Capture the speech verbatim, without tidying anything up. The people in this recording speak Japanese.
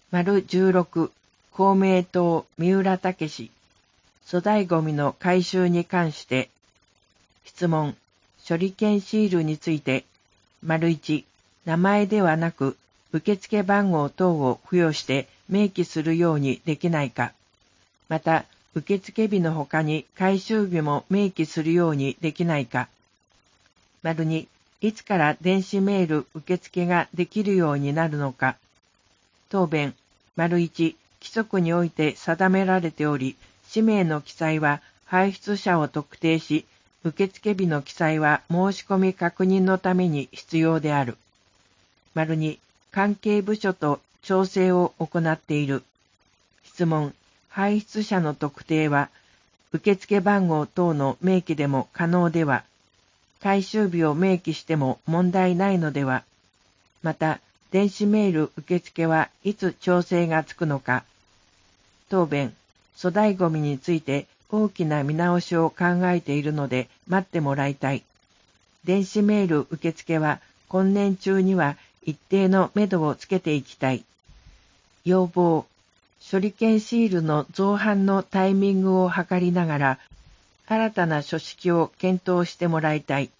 丸じゅうろく、公明党三浦武史、粗大ごみの回収に関して、質問、処理券シールについて、丸いち、名前ではなく、受付番号等を付与して明記するようにできないか。また、受付日の他に回収日も明記するようにできないか。丸に、いつから電子メール受付ができるようになるのか。答弁、丸いち、規則において定められており、氏名の記載は排出者を特定し、受付日の記載は申し込み確認のために必要である。丸に、関係部署と調整を行っている。質問、排出者の特定は、受付番号等の明記でも可能では、回収日を明記しても問題ないのでは。また、電子メール受付はいつ調整がつくのか。答弁、粗大ごみについて大きな見直しを考えているので待ってもらいたい。電子メール受付は今年中には一定の目処をつけていきたい。要望、処理券シールの造反のタイミングを図りながら、新たな書式を検討してもらいたい。